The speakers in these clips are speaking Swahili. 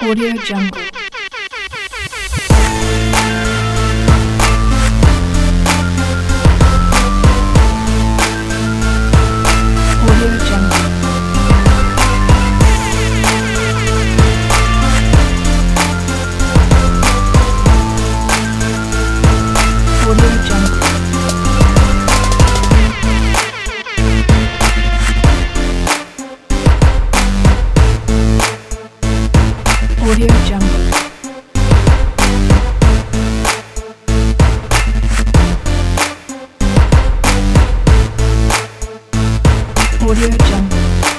Audio Jungle. Audio Jungle. Audio Jungle. Audio Jungle. Audio Jungle.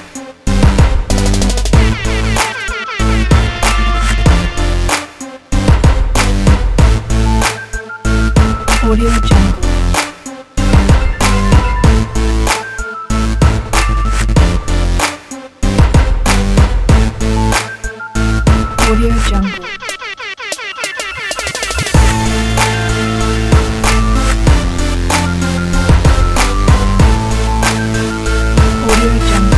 Audio Jungle. Audio Jungle. Audio Jungle.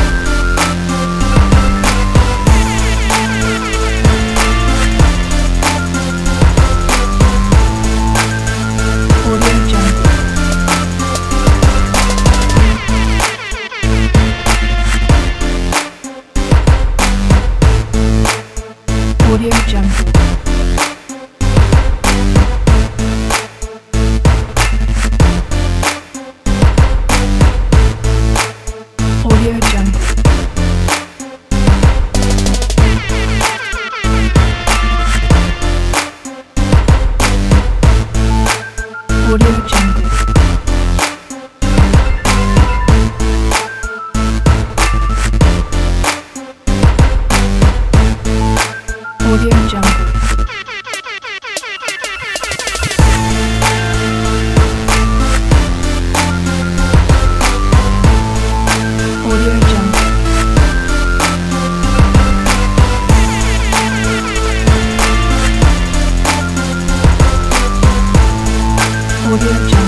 Audio Jungle. Audio Jungle. Audio Jungle. Audio Jungle. Audio Jungle. Audio Jungle. Audio Jungle.